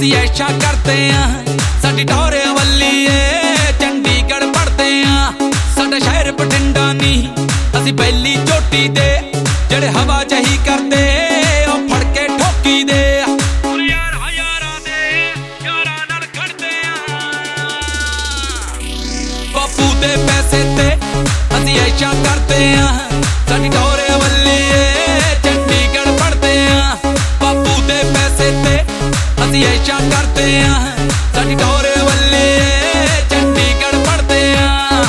ਅਸੀਂ ਐਸ਼ਾ ਕਰਦੇ ਆਂ। ਸਾਡੀ ਟੌਰੇ ਵੱਲੀਏ ਚੰਡੀਗੜ੍ਹ ਪੜਦੇ ਆਂ। ਸਾਡਾ ਸ਼ਹਿਰ ਬਠਿੰਡਾ ਨਹੀਂ, ਅਸੀਂ ਪਹਿਲੀ ਚੋਟੀ ਦੇ ਜਿਹੜੇ ਹਵਾ ਜਹੀ ਕਰਦੇ ਉਹ ਫੜ ਕੇ ਠੋਕੀ ਦੇ। ਯਾਰਾਂ ਦੇ ਯਾਰਾਂ ਨਾਲ ਖੜਦੇ ਆਂ। ਬਾਪੂ ਦੇ ਪੈਸੇ ਤੇ ਅਸੀਂ ਐਸ਼ਾ ਕਰਦੇ ਆਂ। ਸਾਡੀ ਟੌਰੇ ਵੱਲੀਏ ਚੰਡੀਗੜ੍ਹ ਪੜਦੇ ਆਂ। ਬਾਪੂ ਦੇ ਪੈਸੇ ਤੇ ਅਸੀਂ ਐਸ਼ਾ ਕਰਦੇ ਆਂ। ਸਾਡੀ ਟੌਰੇ ਵੱਲੀਏ ਚੰਡੀਗੜ੍ਹ ਪੜਦੇ ਆਂ।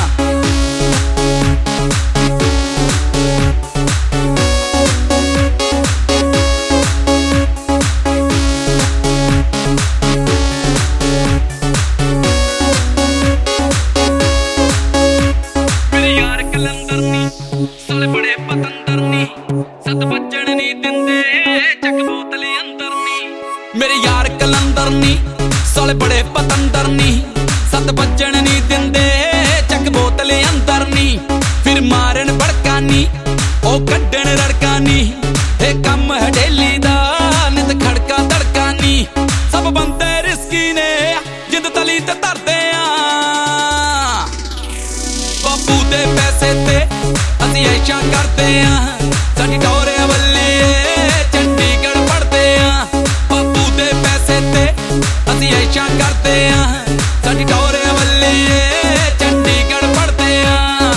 ਮੇਰੇ ਯਾਰ ਕਲੰਦਰ ਨੀ ਸਾਲੇ ਬੜੇ ਪਤੰਦਰ ਨੀ, 7 ਵੱਜਣ ਨੀ ਦਿੰਦੇ ਚੱਕ ਬੋਤਲ ਅੰਦਰ ਨੀ। ਮੇਰੇ ਯਾਰ ਕਲੰਦਰ ਨੀ ਸਾਲੇ ਬੜੇ ਪਤੰਦਰ ਨੀ, 7 ਵੱਜਣ ਨੀ ਦਿੰਦੇ ਚੱਕ ਬੋਤਲ ਅੰਦਰ ਨੀ। ਫਿਰ ਮਾਰਨ ਭੜਕਾ ਨੀ ਉਹ ਕੱਢਣ ਰੜਕਾ ਨੀ, ਇਹ ਕੰਮ ਹੈ ਡੇਲੀ ਦਾ ਨਿਤ ਖੜਕਾ ਧੜਕਾ ਨੀ। ਸਭ ਬੰਦੇ ਰਿਸਕੀ ਨੇ ਜਿੰਦ ਤਲੀ ਤੇ ਧਰਦੇ ਆਂ। ਬਾਪੂ ਦੇ ਪੈਸੇ ਤੇ ਅਸੀਂ ਐਸ਼ਾ ਕਰਦੇ ਆਂ। ਸਾਡੀ ਟੌਰੇ ਵੱਲੀਏ ਚੰਡੀਗੜ੍ਹ ਪੜਦੇ ਆਂ। ਬਾਪੂ ਦੇ ਪੈਸੇ ਤੇ ਅਸੀਂ ਐਸ਼ਾ ਕਰਦੇ ਆਂ। ਸਾਡੀ ਟੌਰੇ ਵੱਲੀਏ ਚੰਡੀਗੜ੍ਹ ਪੜਦੇ ਆਂ।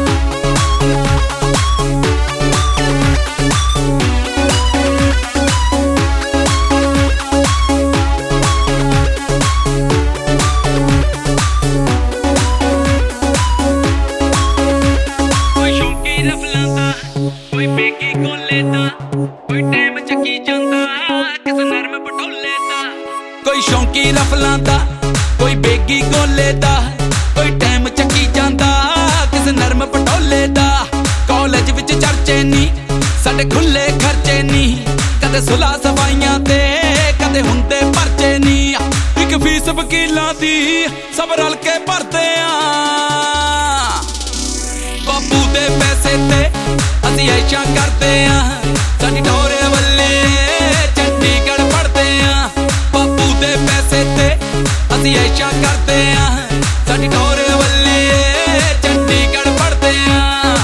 ਕੋਈ ਸ਼ੌਂਕੀ ਰਫਲਾਂ ਦਾ, ਕੋਈ ਬੇਗੀ ਕੋਲੇ ਦਾ, ਕੋਈ ਟਾਈਮ ਚੱਕੀ ਜਾਂਦਾ ਕਿਸੇ ਨਰਮ ਪਟੋਲੇ ਦਾ। ਕੋਈ ਸ਼ੌਂਕੀ ਰਫਲਾਂ ਦਾ, ਕੋਈ ਬੇਗੀ ਕੋਲੇ ਦਾ, ਕੋਈ ਟਾਈਮ ਚੱਕੀ ਜਾਂਦਾ ਕਿਸੇ ਨਰਮ ਪਟੋਲੇ ਦਾ। ਕਾਲਜ ਵਿੱਚ ਚਰਚੇ ਨੀ ਸਾਡੇ ਖੁੱਲੇ ਖਰਚੇ ਨੀ, ਕਦੇ ਸੁਲਾ ਸਫਾਈਆਂ ਤੇ ਕਦੇ ਹੁੰਦੇ ਪਰਚੇ ਨੀ। ਇੱਕ ਫੀਸ ਵਕੀਲਾਂ ਦੀ ਸਭ ਰਲ ਕੇ ਭਰਦੇ ਆਂ। ਬਾਪੂ ਦੇ ਪੈਸੇ ਤੇ ਅਸੀਂ ਐਸ਼ਾ ਕਰਦੇ ਆਂ। ਸਾਡੀ ਟੌਰੇ ਵੱਲੀਏ ਚੰਡੀਗੜ੍ਹ ਪੜਦੇ ਆਂ। ਬਾਪੂ ਦੇ ਪੈਸੇ ਤੇ ਅਸੀਂ ਐਸ਼ਾ ਕਰਦੇ ਆਂ। ਸਾਡੀ ਟੌਰੇ ਵੱਲੀਏ ਚੰਡੀਗੜ੍ਹ ਪੜਦੇ ਆਂ।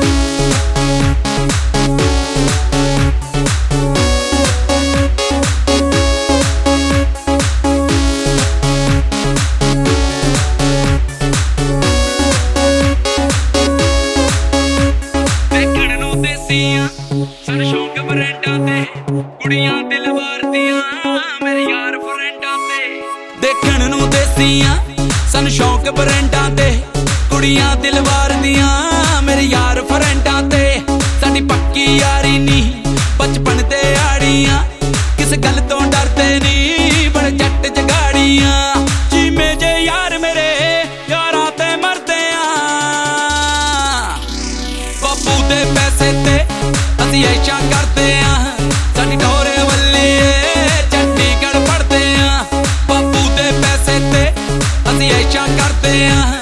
ਦੇਖਣ ਨੂੰ ਦੇਸੀਆਂ ਸਾਨੂੰ ਸ਼ੌਂਕ ਬਰੈਂਡਾਂ ਤੇ, ਕੁੜੀਆਂ ਦਿਲ ਵਾਰਦੀਆਂ ਮੇਰੇ ਯਾਰ ਫਰੈਂਡਾਂ ਤੇ। ਦੇਖਣ ਨੂੰ ਦੇਸੀਆਂ ਸਾਨੂੰ ਸ਼ੌਂਕ ਬਰੈਂਡਾਂ ਤੇ, ਕੁੜੀਆਂ ਦਿਲ ਵਾਰਦੀਆਂ ਮੇਰੇ ਯਾਰ ਫਰੈਂਡਾਂ ਤੇ। ਸਾਡੀ ਪੱਕੀ ਯਾਰੀ ਨੀ ਬਚਪਨ ਤੇ ਆੜੀਆਂ, ਕਿਸ ਗੱਲ ਤੋਂ ਡਰਦੇ ਨੀ ਬੜੇ ਜੱਟ ਜਗਾੜੀਆਂ। ਜਿਵੇਂ ਜੇ ਯਾਰ ਮੇਰੇ ਯਾਰਾਂ ਤੇ ਮਰਦੇ ਆਂ। ਬਾਪੂ ਦੇ ਪੈਸੇ ਤੇ ਅਸੀਂ ਐਸ਼ਾ ਕਰਦੇ ਆਂ। ਸਾਡੀ ਟੌਰੇ ਵੱਲੀਏ ਚੰਡੀਗੜ੍ਹ ਪੜਦੇ ਆਂ। ਬਾਪੂ ਦੇ ਪੈਸੇ ਤੇ ਅਸੀਂ ਐਸ਼ਾ ਕਰਦੇ ਆਂ।